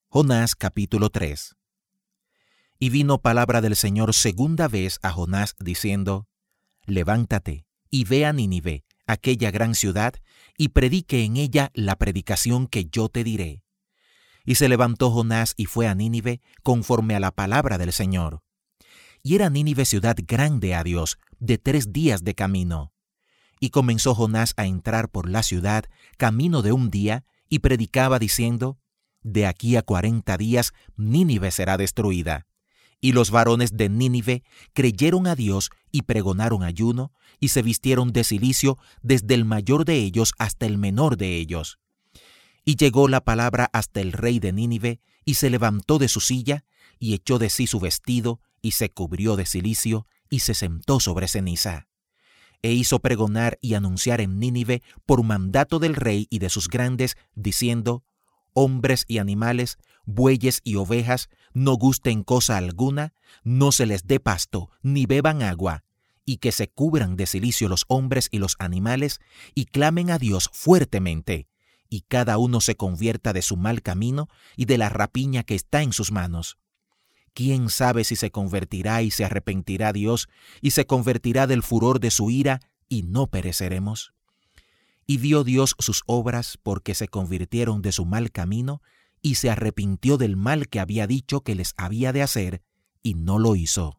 Jonás capítulo 3. Y vino palabra del Señor segunda vez a Jonás, diciendo: Levántate, y ve a Nínive, aquella gran ciudad, y predique en ella la predicación que yo te diré. Y se levantó Jonás y fue a Nínive, conforme a la palabra del Señor. Y era Nínive ciudad grande a Dios, de 3 días de camino. Y comenzó Jonás a entrar por la ciudad, camino de 1 día, y predicaba diciendo: De aquí a 40 días Nínive será destruida. Y los varones de Nínive creyeron a Dios y pregonaron ayuno, y se vistieron de cilicio desde el mayor de ellos hasta el menor de ellos. Y llegó la palabra hasta el rey de Nínive, y se levantó de su silla, y echó de sí su vestido, y se cubrió de cilicio, y se sentó sobre ceniza. E hizo pregonar y anunciar en Nínive por mandato del rey y de sus grandes, diciendo: Hombres y animales, bueyes y ovejas, no gusten cosa alguna, no se les dé pasto, ni beban agua, y que se cubran de cilicio los hombres y los animales, y clamen a Dios fuertemente, y cada uno se convierta de su mal camino y de la rapiña que está en sus manos. ¿Quién sabe si se convertirá y se arrepentirá Dios, y se convertirá del furor de su ira, y no pereceremos? Y vio Dios sus obras, porque se convirtieron de su mal camino, y se arrepintió del mal que había dicho que les había de hacer, y no lo hizo.